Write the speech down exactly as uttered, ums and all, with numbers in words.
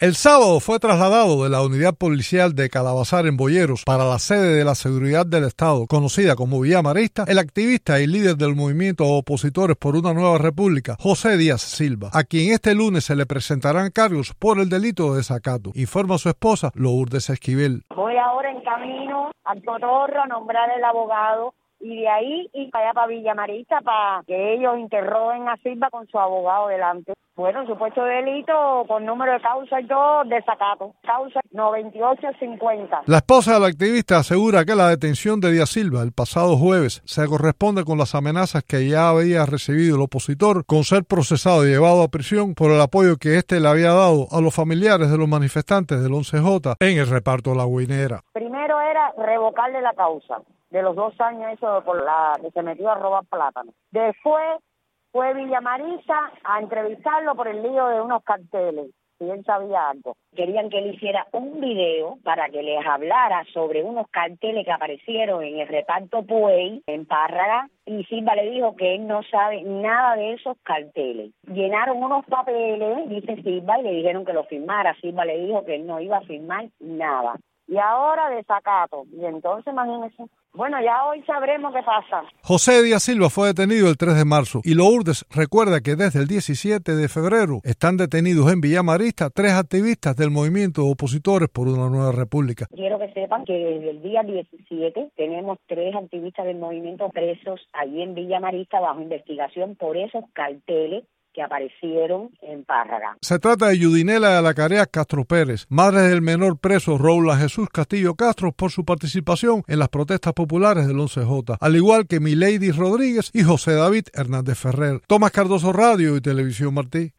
El sábado fue trasladado de la unidad policial de Calabazar en Boyeros para la sede de la Seguridad del Estado, conocida como Villa Marista, el activista y líder del movimiento Opositores por una Nueva República, José Díaz Silva, a quien este lunes se le presentarán cargos por el delito de desacato, informa su esposa Lourdes Esquivel. Voy ahora en camino al Cotorro a nombrar el abogado y de ahí ir para allá para Villa Marista para que ellos interroguen a Silva con su abogado delante. Bueno, supuesto delito con número de causa y todo, desacato. Causa noventa y ocho cincuenta. La esposa del activista asegura que la detención de Díaz Silva el pasado jueves se corresponde con las amenazas que ya había recibido el opositor con ser procesado y llevado a prisión por el apoyo que éste le había dado a los familiares de los manifestantes del once J en el reparto de La Guinera. Primero era revocarle la causa de los dos años eso por la que se metió a robar plátano. Después fue Villa Marista a entrevistarlo por el lío de unos carteles, si él sabía algo. Querían que él hiciera un video para que les hablara sobre unos carteles que aparecieron en el reparto Puey, en Párraga, y Silva le dijo que él no sabe nada de esos carteles. Llenaron unos papeles, dice Silva, y le dijeron que lo firmara. Silva le dijo que él no iba a firmar nada. Y ahora desacato. Y entonces, imagínense. Bueno, ya hoy sabremos qué pasa. José Díaz Silva fue detenido el tres de marzo y Lourdes recuerda que desde el diecisiete de febrero están detenidos en Villa Marista tres activistas del movimiento Opositores por una Nueva República. Quiero que sepan que desde el día diecisiete tenemos tres activistas del movimiento presos allí en Villa Marista bajo investigación por esos carteles que aparecieron en Párraga. Se trata de Yudinela de la Carea Castro Pérez, madre del menor preso Roula Jesús Castillo Castro, por su participación en las protestas populares del once J, al igual que Milady Rodríguez y José David Hernández Ferrer. Tomás Cardoso, Radio y Televisión Martí.